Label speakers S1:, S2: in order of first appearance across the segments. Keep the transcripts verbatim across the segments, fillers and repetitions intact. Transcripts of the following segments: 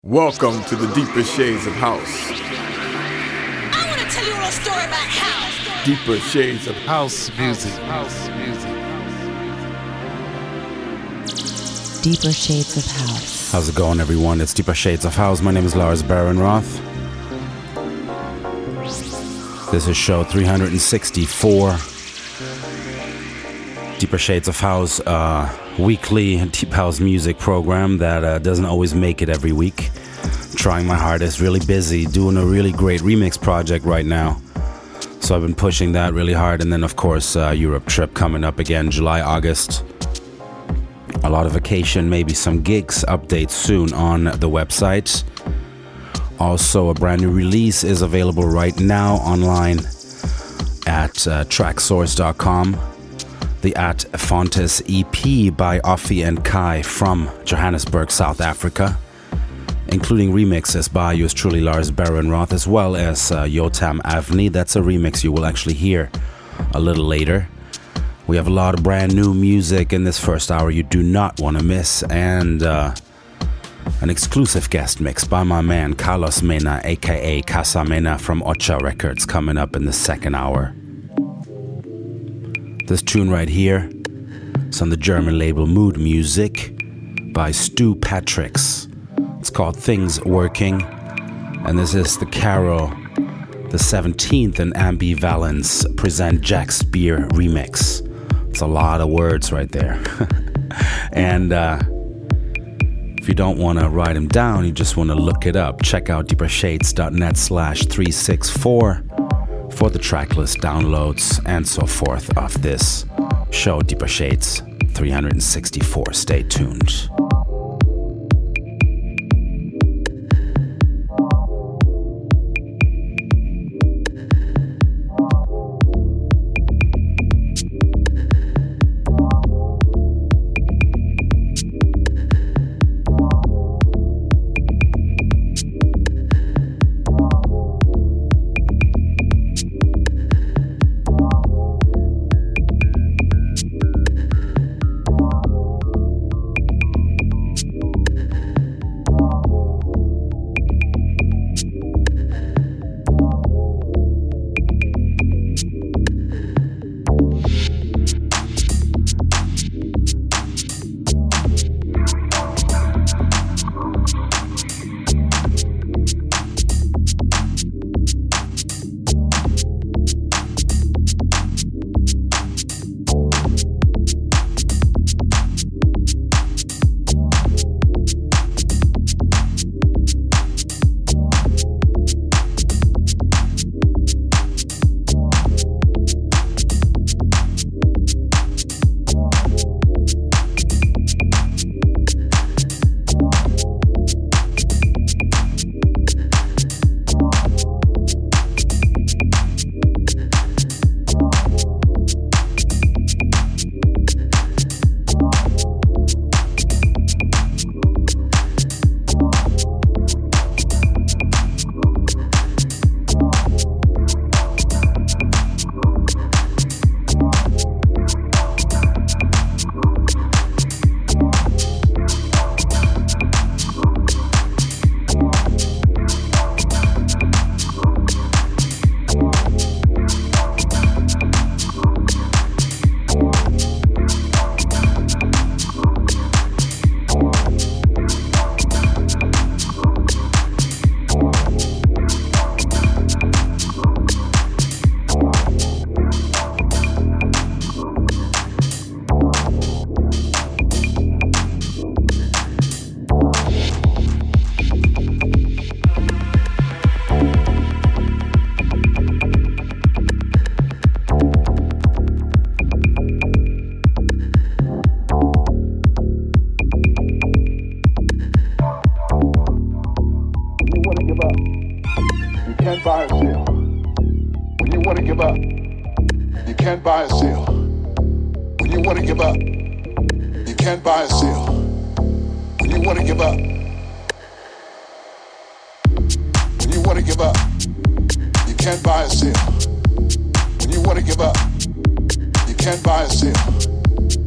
S1: Welcome to the Deeper Shades of House.
S2: I want to tell you a little story about house.
S1: Deeper Shades of
S3: House music. House music.
S4: Deeper Shades of House.
S5: How's it going, everyone? It's Deeper Shades of House. My name is Lars Barenroth. This is show three hundred sixty-four. Deeper Shades of House, uh, weekly deep house music program that uh, doesn't always make it every week. I'm trying my hardest, really busy, doing a really great remix project right now. So I've been pushing that really hard. And then, of course, uh, Europe trip coming up again, July, August. A lot of vacation, maybe some gigs, updates soon on the website. Also, a brand new release is available right now online at uh, tracksource dot com. The At Fontes E P by Offie and Kai from Johannesburg, South Africa, including remixes by yours truly Lars Barenroth, as well as uh, Yotam Avni. That's a remix you will actually hear a little later. We have a lot of brand new music in this first hour you do not want to miss, and uh, an exclusive guest mix by my man Carlos Mena, aka Casa Mena from Ocha Records, coming up in the second hour. This tune right here is on the German label Mood Music by Stu Patricks. It's called Things Working, and this is the Carol the seventeenth and Ambivalence present Jack Spear remix. It's a lot of words right there. And uh, if you don't want to write them down, you just want to look it up, check out deepershades.net slash 364 for the tracklist downloads and so forth of this show, Deeper Shades three hundred sixty-four. Stay tuned.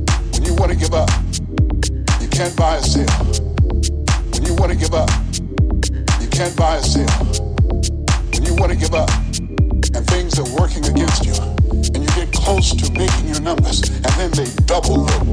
S6: can't buy a sale. When you want to give up, can't buy a sale, when you want to give up and things are working against you and you get close to making your numbers and then they double them,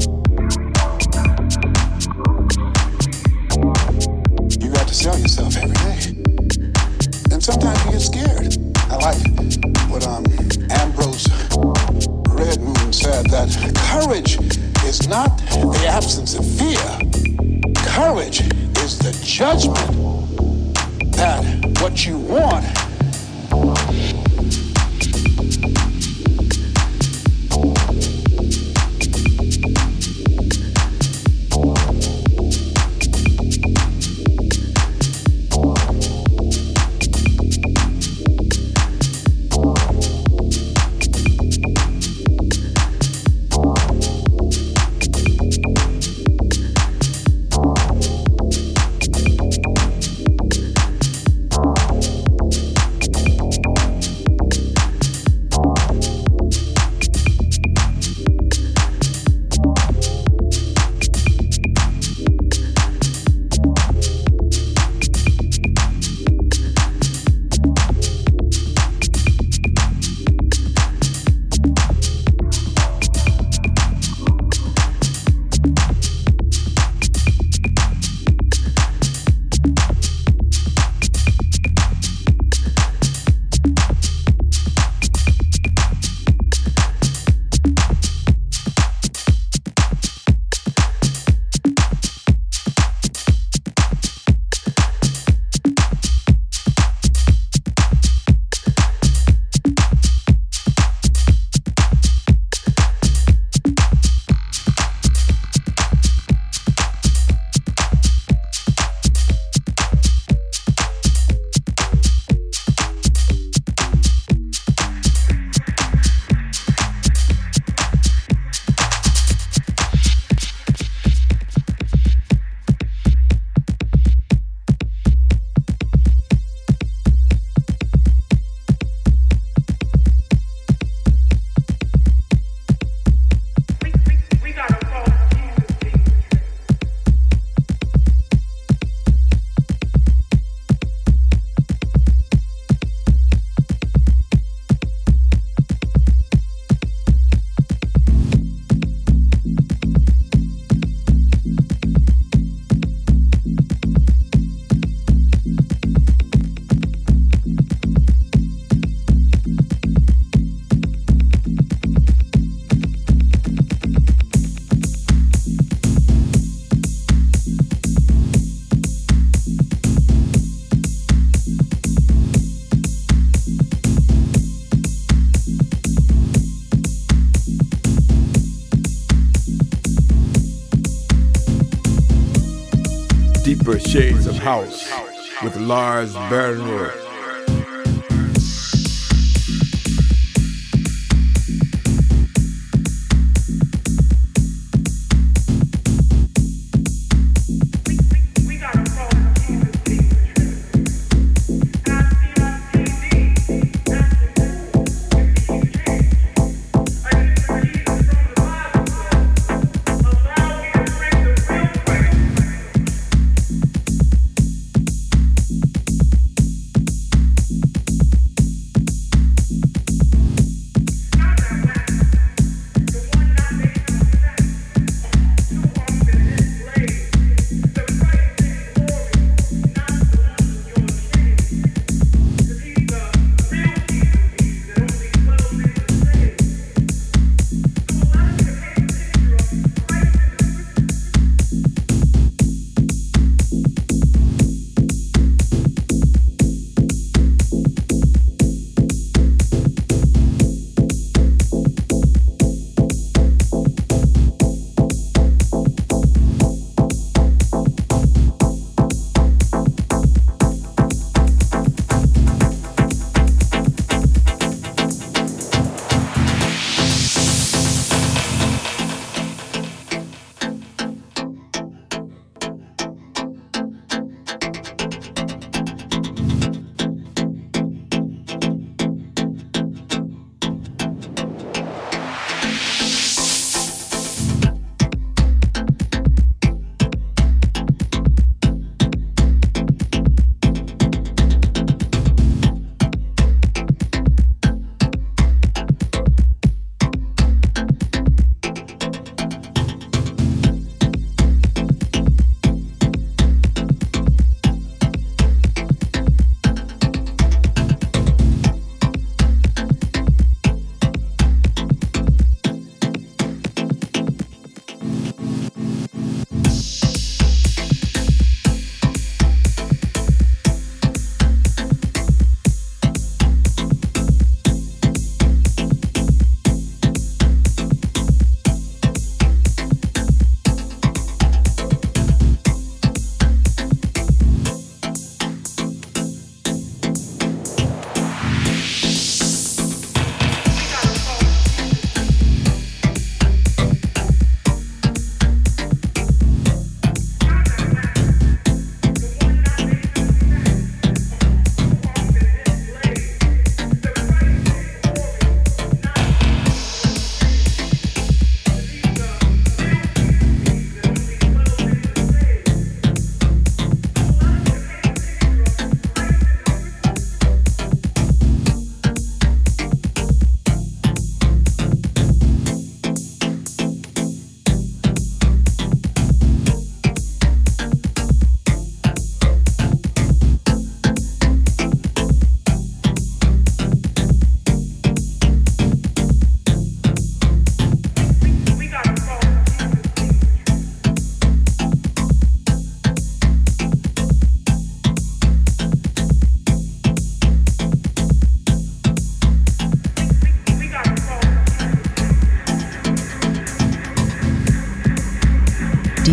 S6: you got to sell yourself every day. And sometimes you get scared. I like what um, Ambrose Redmoon said, that courage is not the absence of fear. Courage is the judgment that what you want
S1: Deeper Shades of House with Lars Bernroth.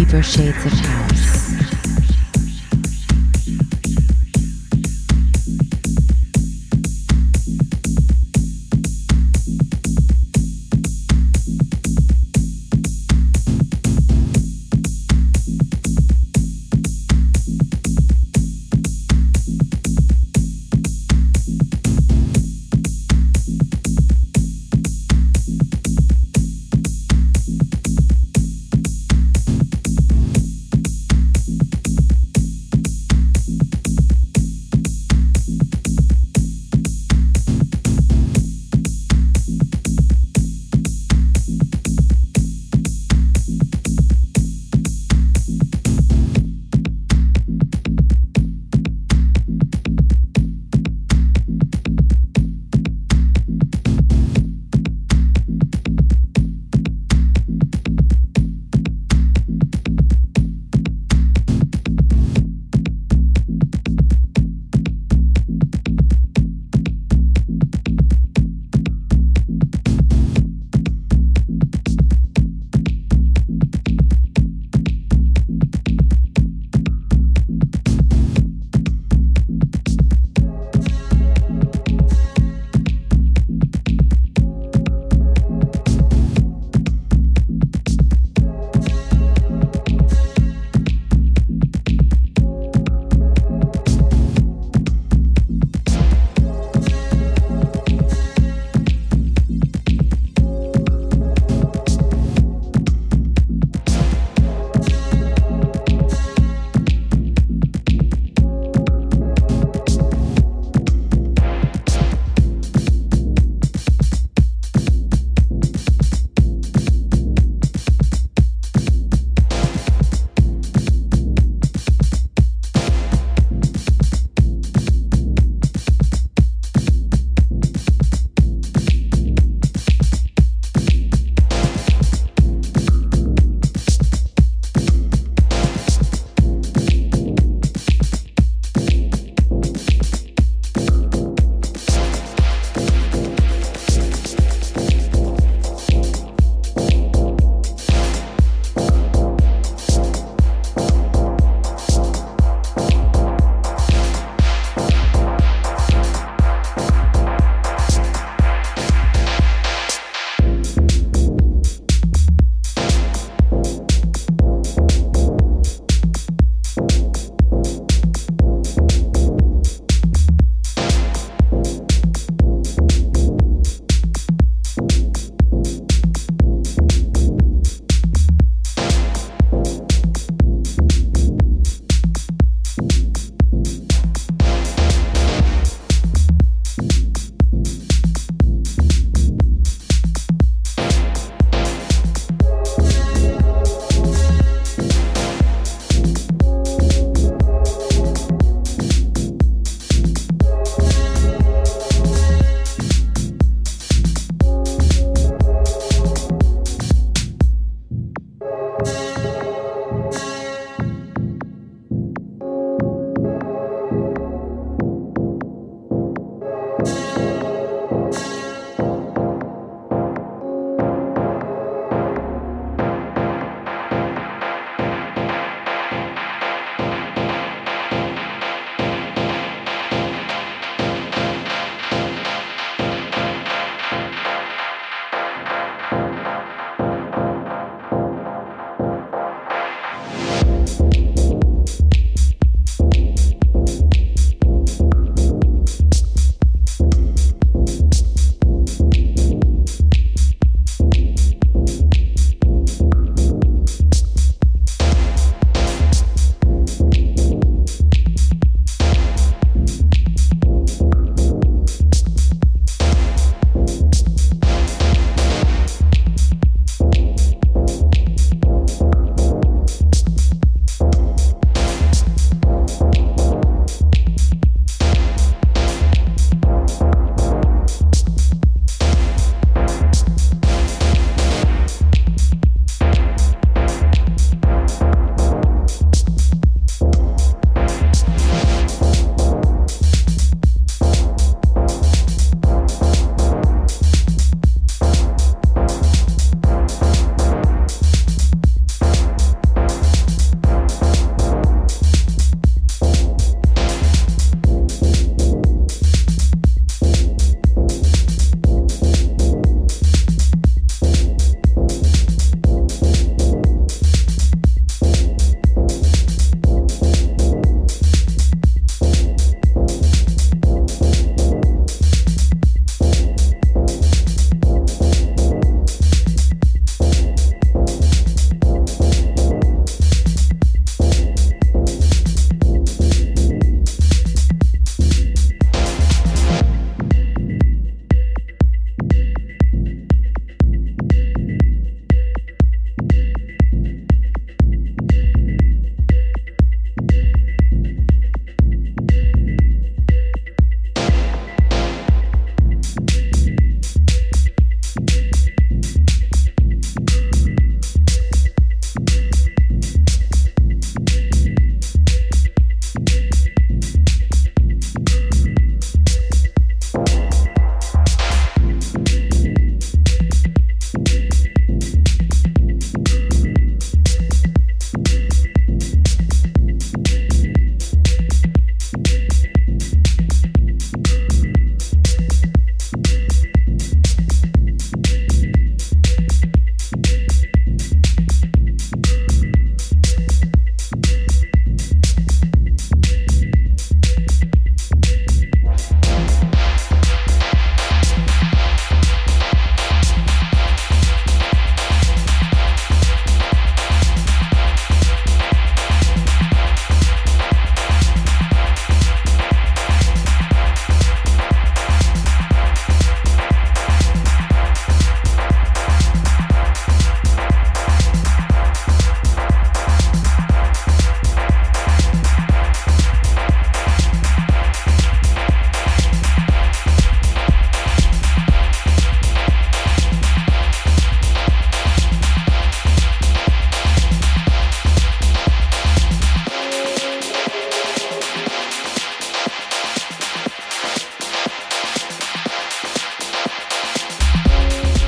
S4: Deeper Shades of House.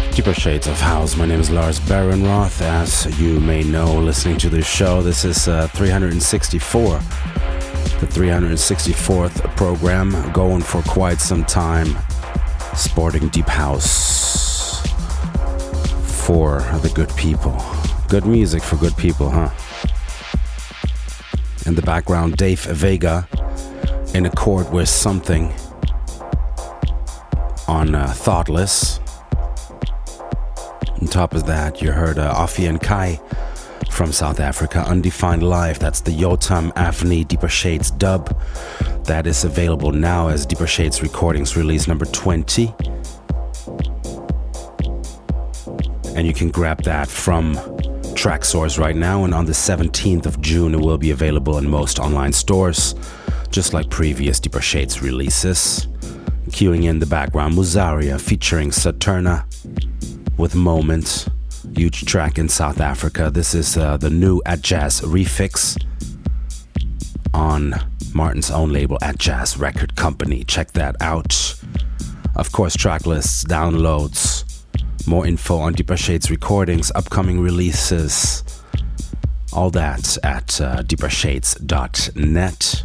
S5: Deeper Shades of House. My name is Lars Barenroth. As you may know, listening to this show, this is uh, three hundred sixty-four. The three hundred sixty-fourth program, going for quite some time. Sporting Deep House for the good people. Good music for good people, huh? In the background, Dave Vega in accord with Something on uh, Thoughtless. On top of that, you heard uh, Afi and Kai from South Africa, Undefined Life. That's the Yotam Avni Deeper Shades dub. That is available now as Deeper Shades Recordings release number twenty. And you can grab that from Traxsource right now, and on the seventeenth of June it will be available in most online stores, just like previous Deeper Shades releases. Cueing in the background, Muzaria featuring Saturna with Moments, huge track in South Africa. This is uh, the new At Jazz refix on Martin's own label, At Jazz Record Company. Check that out. Of course, track lists, downloads, more info on Deeper Shades recordings, upcoming releases, all that at uh, deeper shades dot net.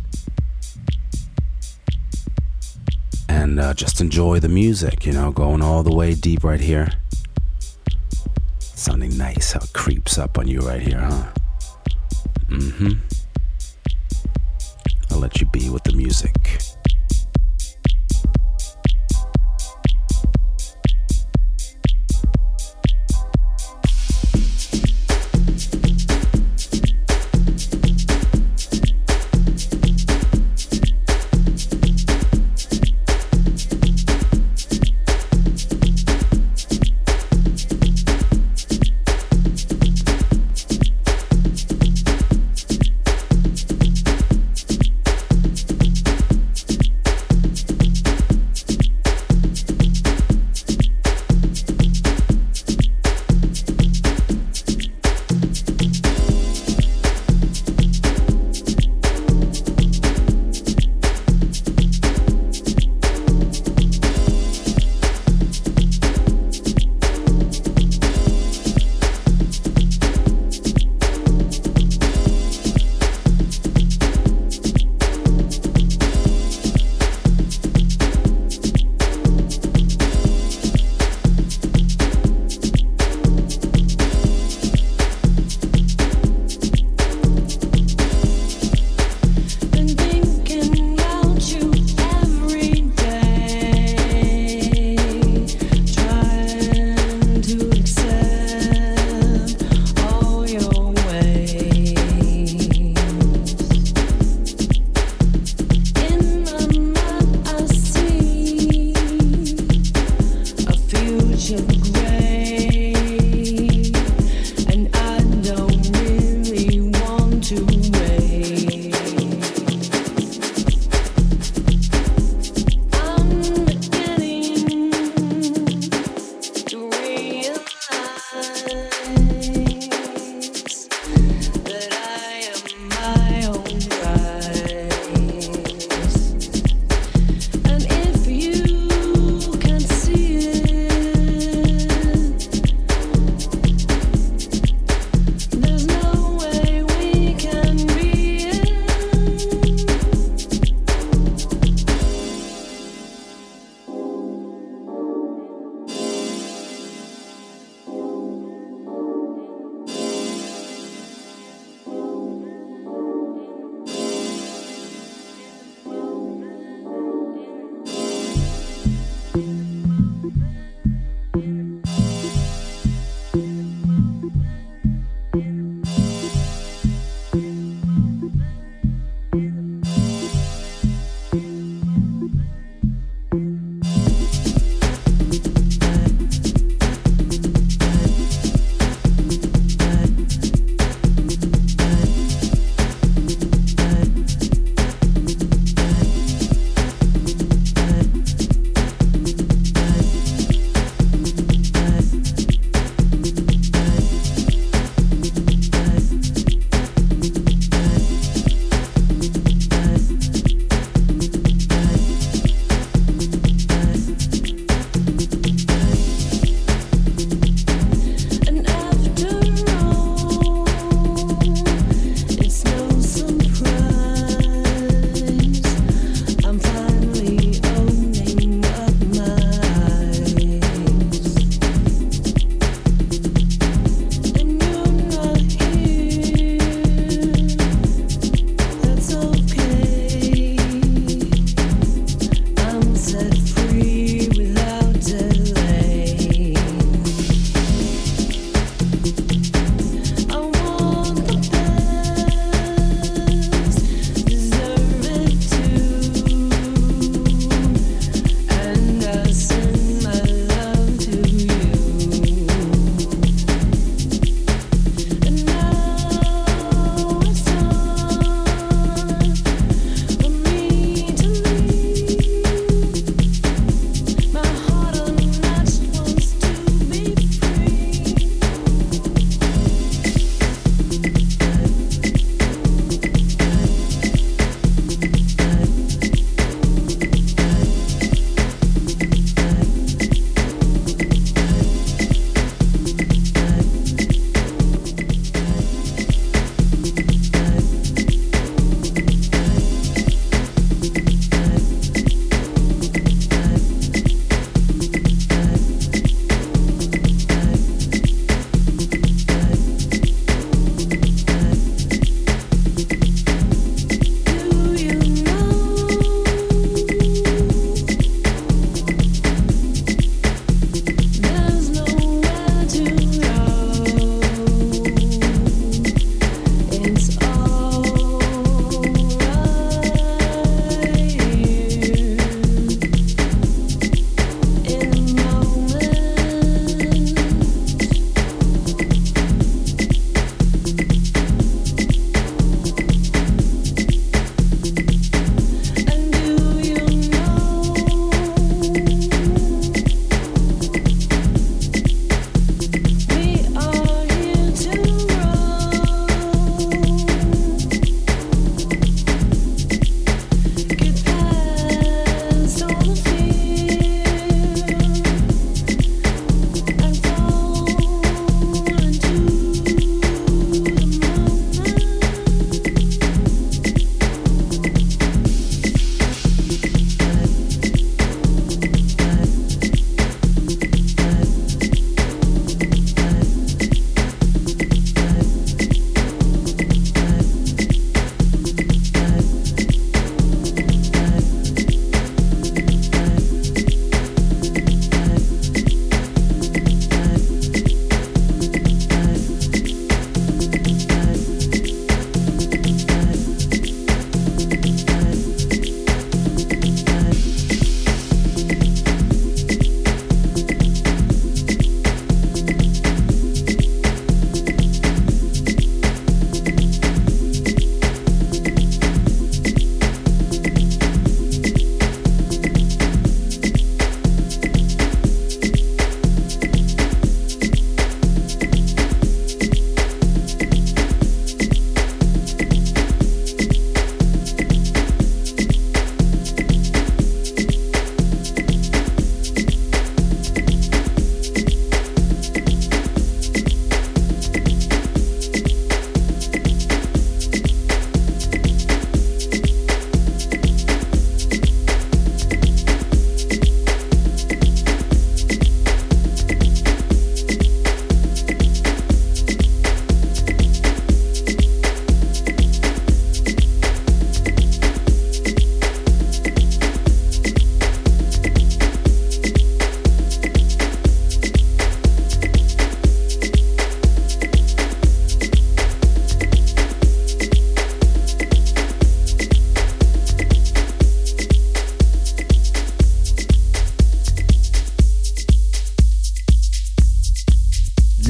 S5: And uh, just enjoy the music, you know, going all the way deep right here. Sounding nice, how it creeps up on you right here, huh? Mm-hmm. I'll let you be with the music.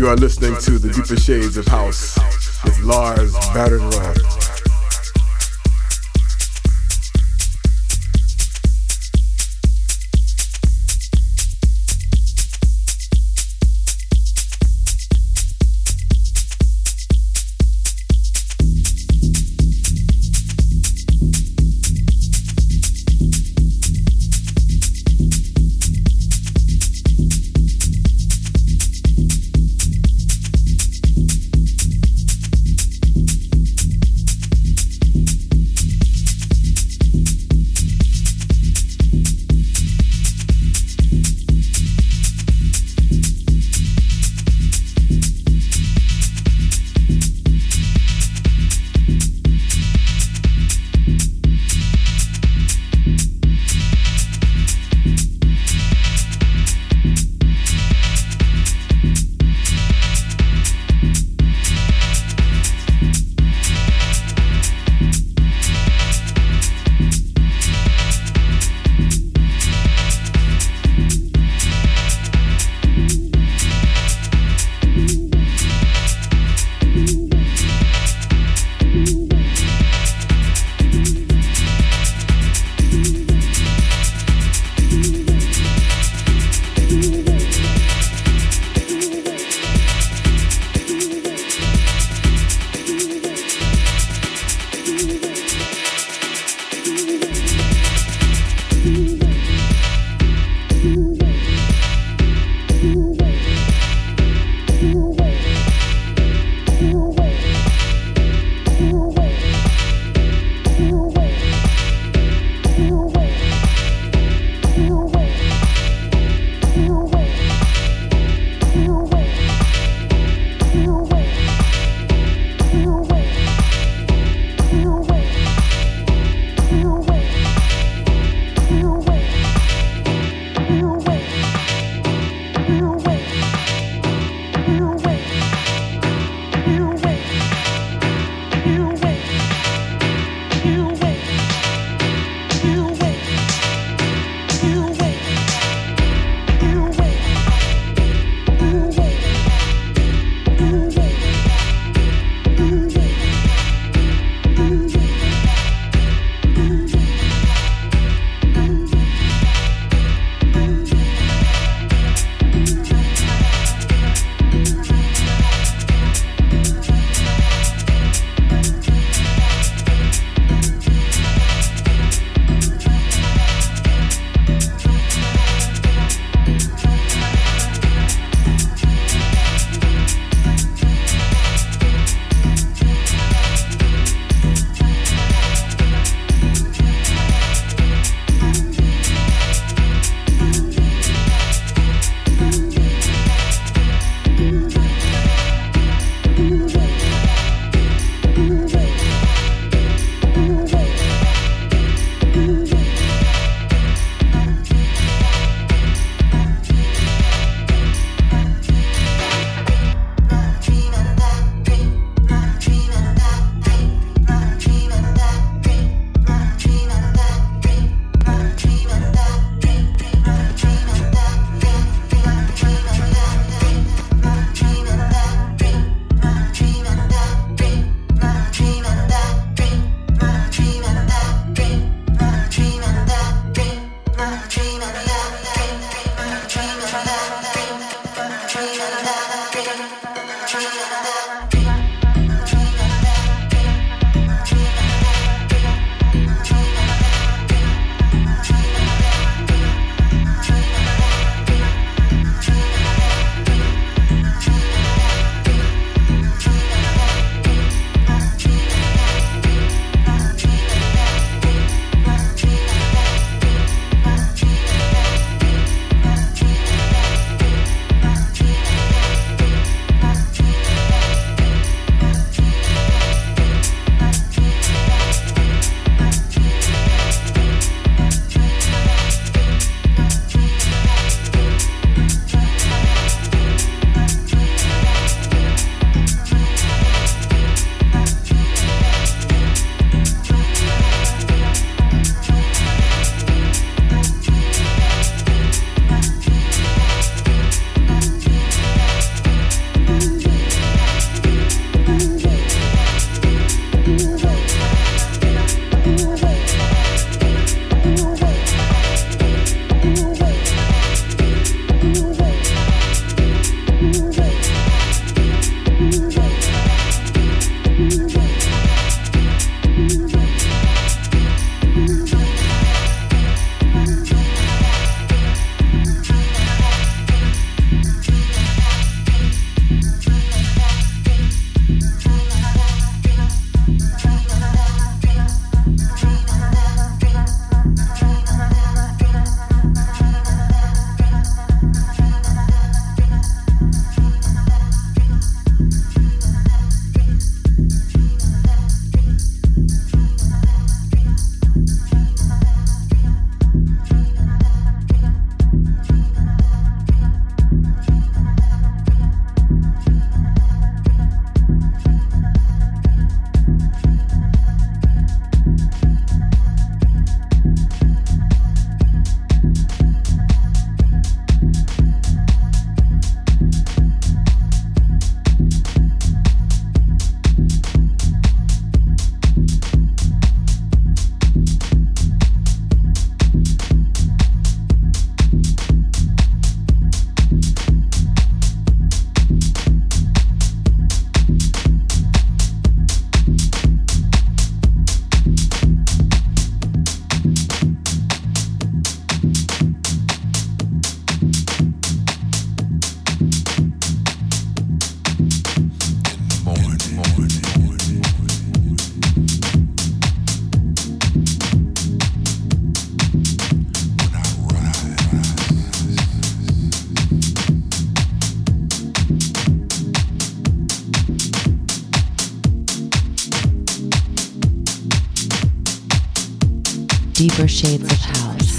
S1: You are listening to The Deeper Shades of House with Lars Badenrod.
S4: Deeper shades of house.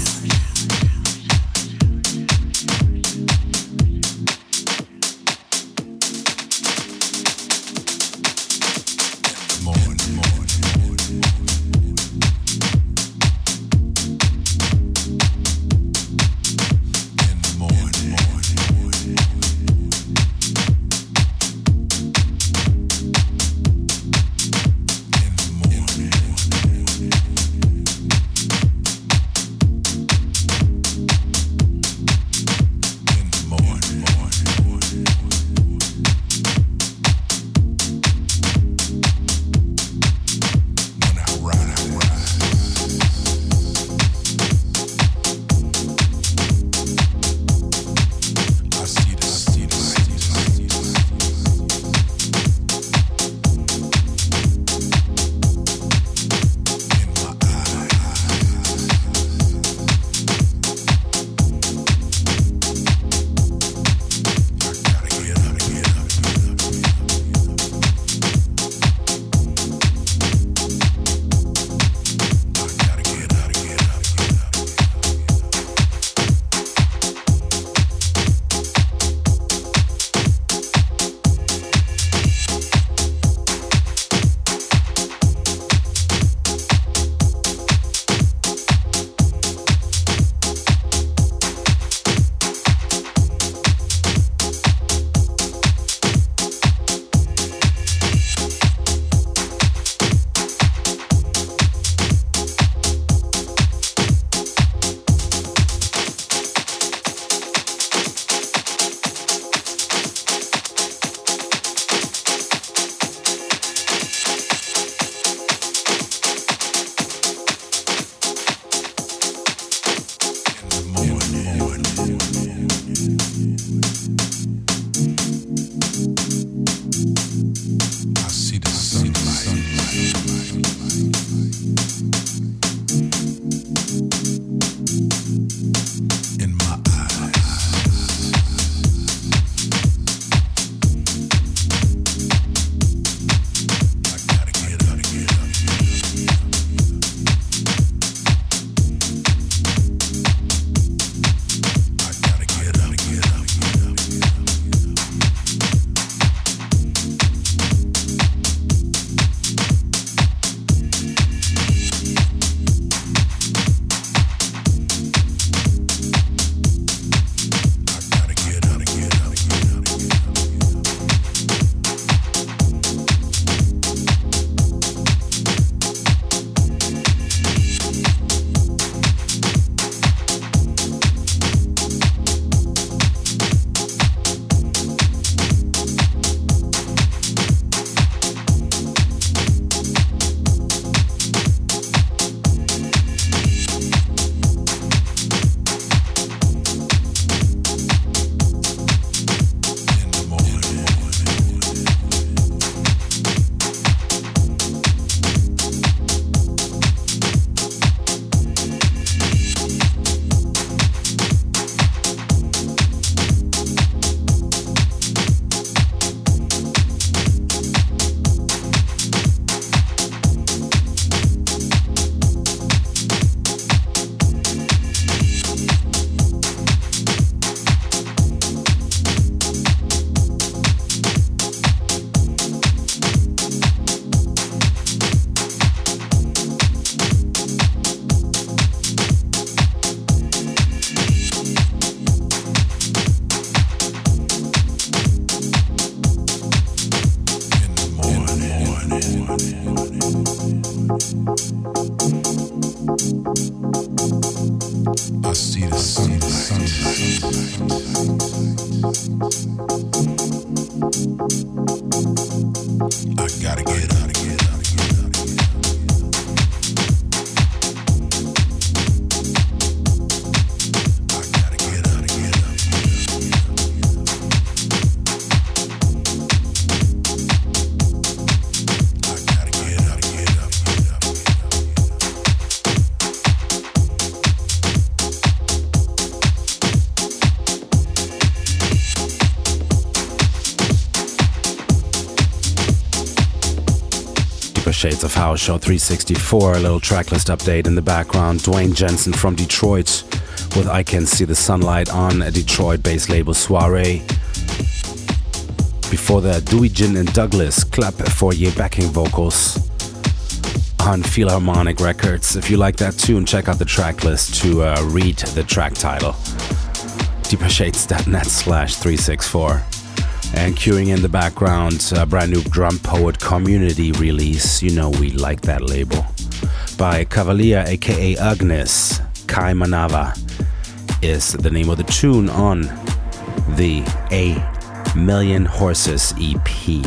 S5: Shades of House, show three sixty-four, a little tracklist update in the background. Dwayne Jensen from Detroit with I Can See the Sunlight on a Detroit-based label Soiree. Before that, Dewey Gin and Douglas, Clap for Your backing vocals on Philharmonic Records. If you like that tune, check out the track list to uh, read the track title. deepershades.net slash 364. And queuing in the background, a brand new Drum Poet Community release. You know we like that label. By Cavalier, aka Agnes. Kai Manava is the name of the tune on the A Million Horses E P.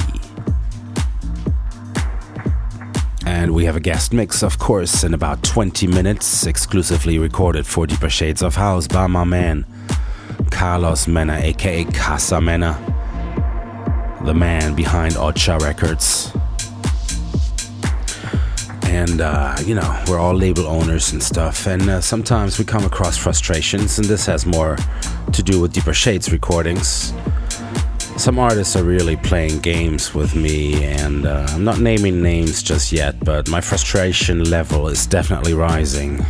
S5: And we have a guest mix, of course, in about twenty minutes, exclusively recorded for Deeper Shades of House by my man Carlos Mena, aka Casa Mena, the man behind Ocha Records. And, uh, you know, we're all label owners and stuff, and uh, sometimes we come across frustrations, and this has more to do with Deeper Shades recordings. Some artists are really playing games with me, and uh, I'm not naming names just yet, but my frustration level is definitely rising.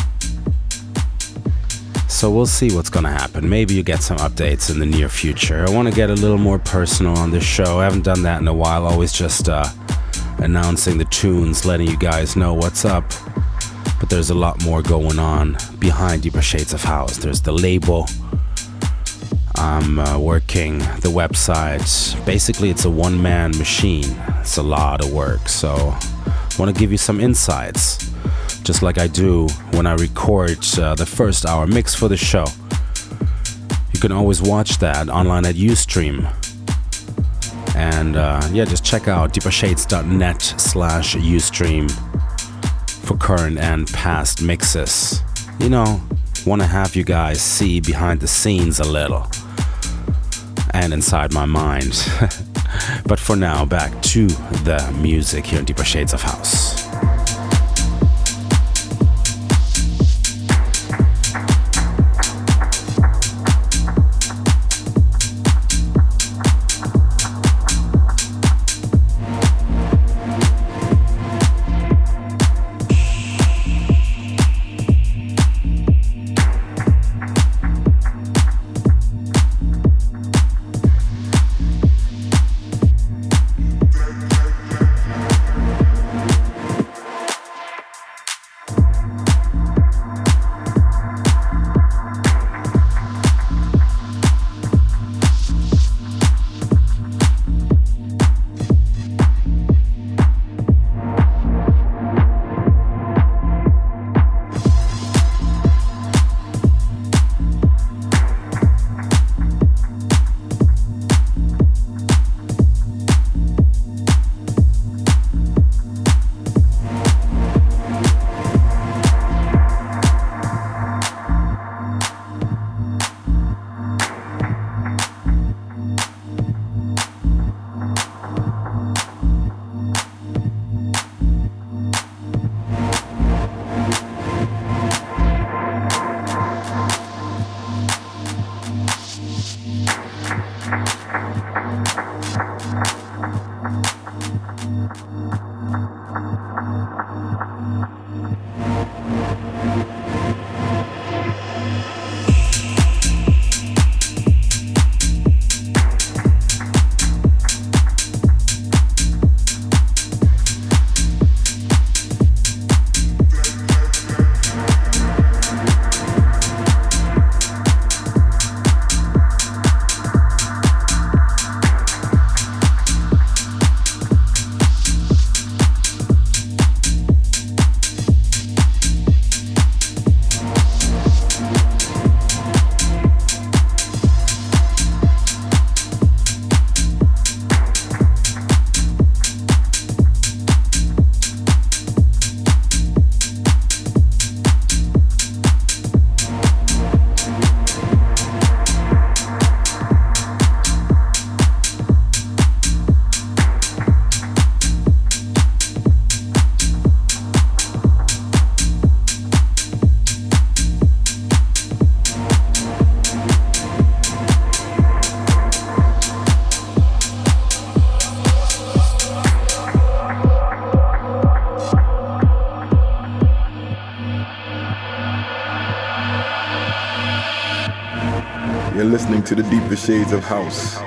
S5: So we'll see what's gonna happen. Maybe you get some updates in the near future. I want to get a little more personal on this show. I haven't done that in a while, always just uh, announcing the tunes, letting you guys know what's up. But there's a lot more going on behind Deeper Shades of House. There's the label. I'm uh, working the website. Basically, it's a one-man machine. It's a lot of work. So I want to give you some insights, just like I do when I record uh, the first hour mix for the show. You can always watch that online at Ustream. And uh, yeah, just check out deepershades.net slash Ustream for current and past mixes. You know, want to have you guys see behind the scenes a little. And inside my mind. But for now, back to the music here in Deeper Shades of House.
S1: You're listening to the deeper shades of house.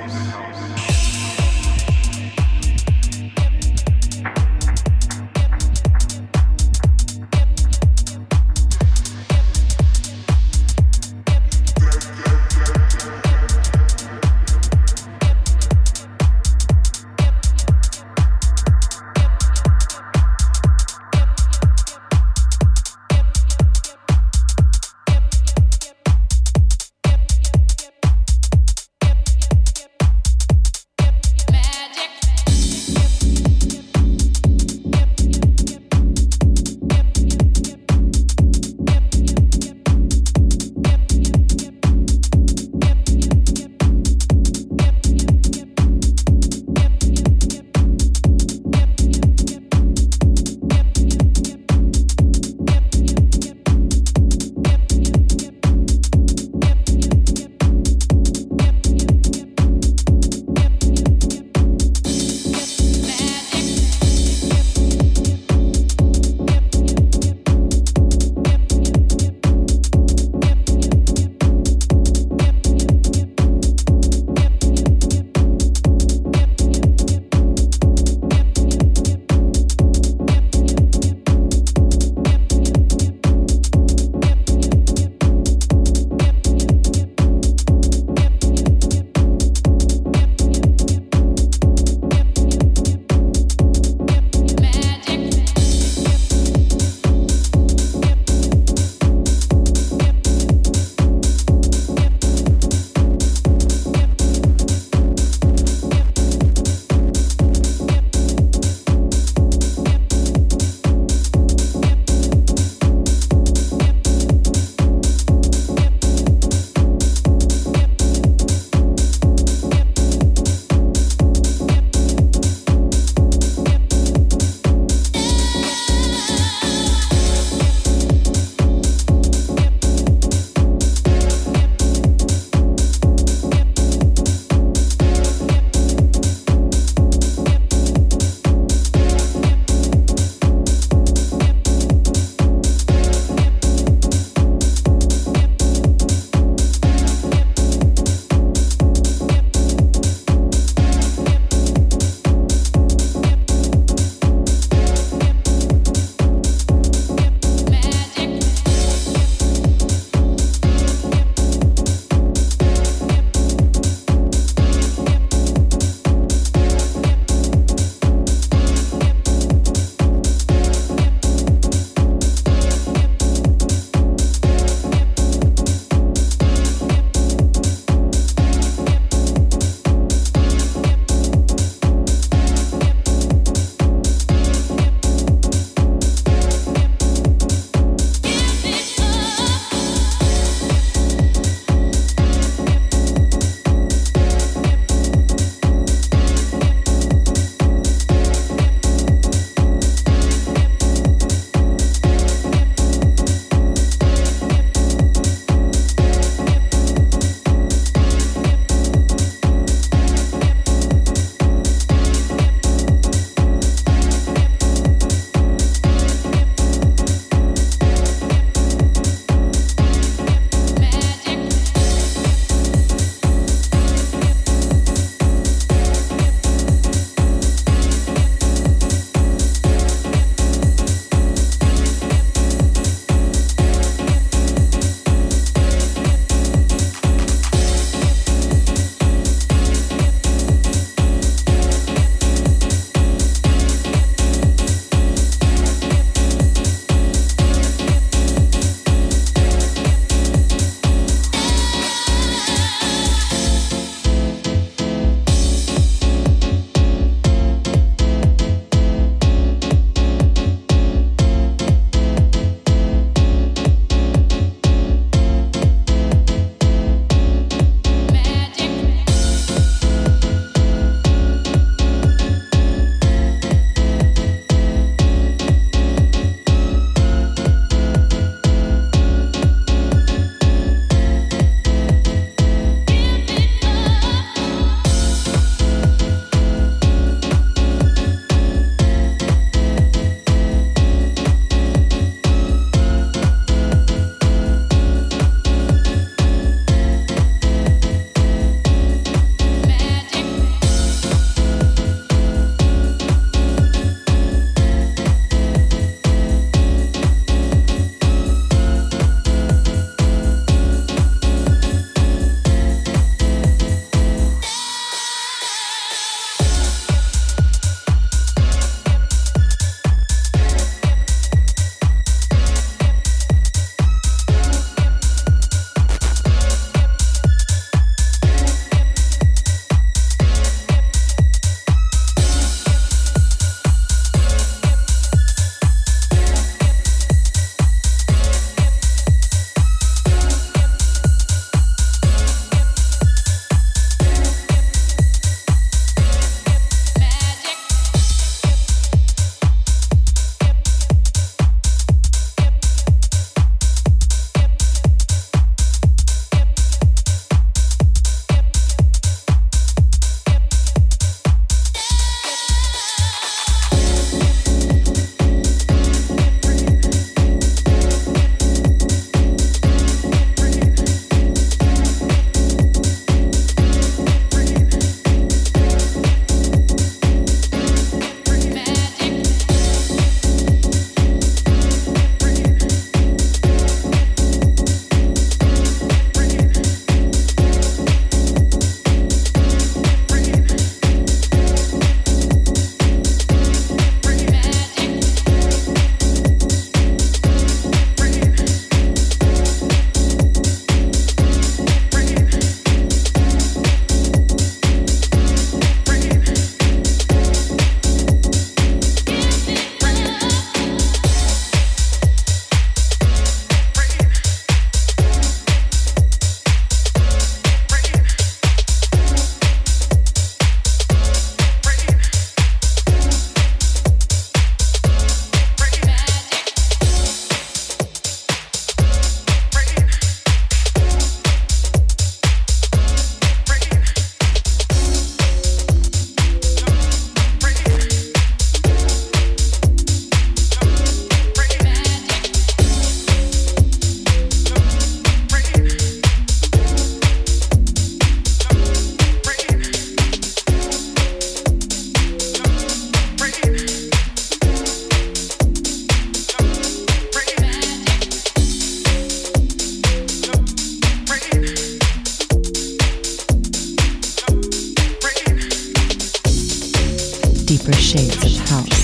S4: Deeper Shades of House.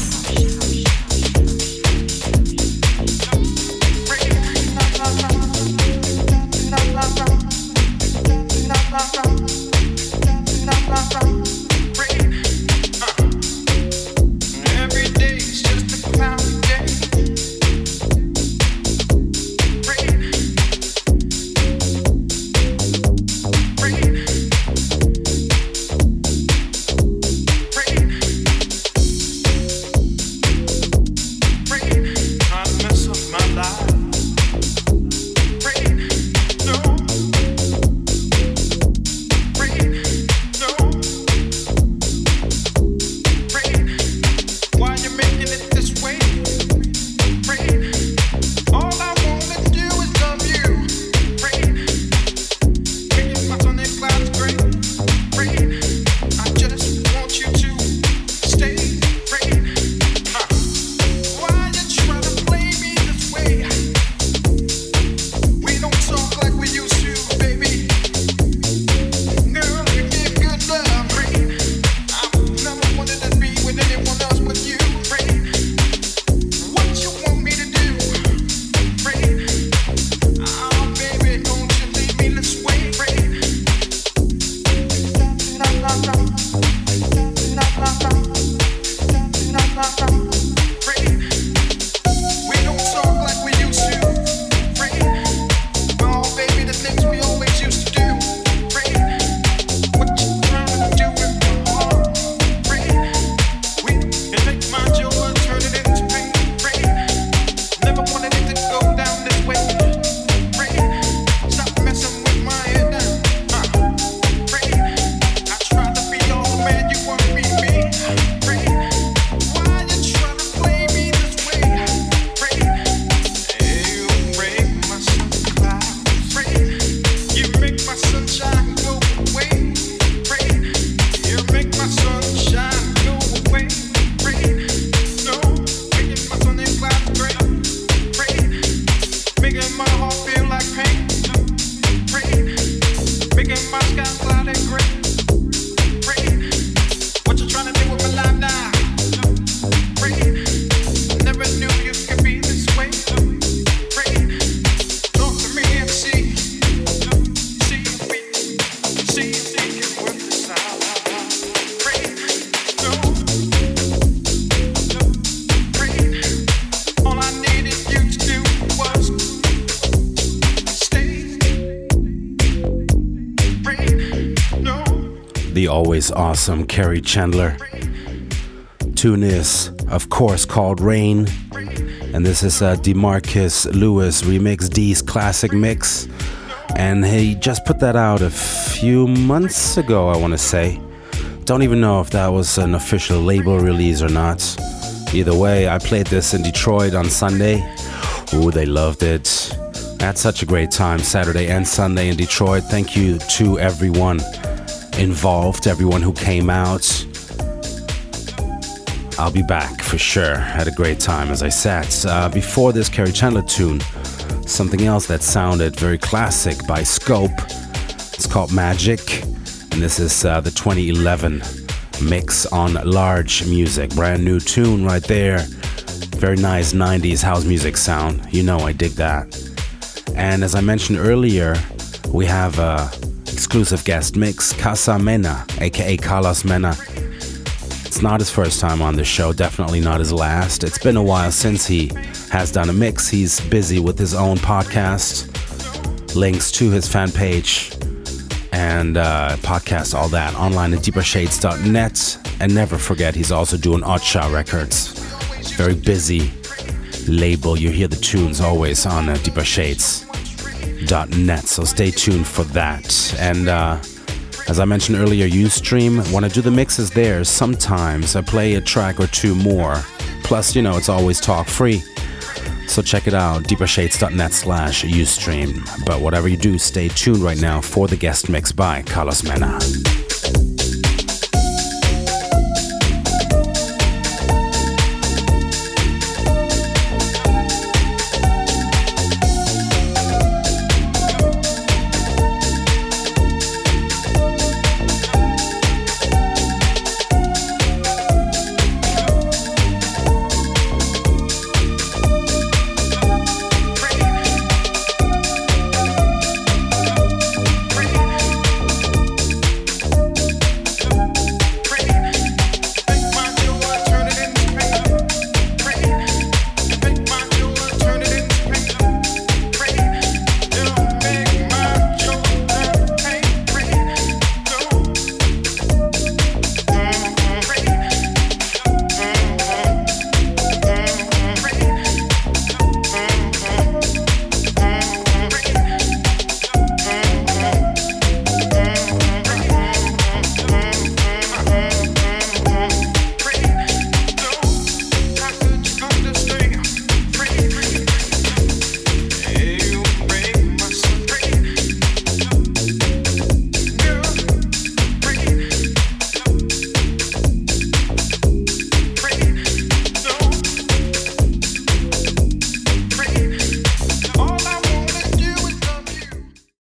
S5: The always awesome Kerri Chandler. Tune is, of course, called Rain. And this is a DeMarcus Lewis remix, D's classic mix. And he just put that out a few months ago, I want to say. Don't even know if that was an official label release or not. Either way, I played this in Detroit on Sunday. Ooh, they loved it. I had such a great time Saturday and Sunday in Detroit. Thank you to everyone involved, everyone who came out. I'll be back for sure. Had a great time, as I said. Uh, before this Kerri Chandler tune, something else that sounded very classic by Scope. It's called Magic, and this is uh, the twenty eleven mix on Large Music. Brand new tune right there. Very nice nineties house music sound. You know I dig that. And as I mentioned earlier, we have a exclusive guest mix, Casa Mena, aka Carlos Mena. It's not his first time on the show, definitely not his last. It's been a while since he has done a mix. He's busy with his own podcast. Links to his fan page and uh, podcast, all that, online at deeper shades dot net. And never forget, he's also doing Oddshot Records. Very busy label. You hear the tunes always on uh, deeper shades dot net, so stay tuned for that. And uh, as I mentioned earlier, Ustream, when I do the mixes there, sometimes I play a track or two more. Plus, you know, it's always talk free. So check it out, deeper shades dot net slash Ustream. But whatever you do, stay tuned right now for the guest mix by Carlos Mena.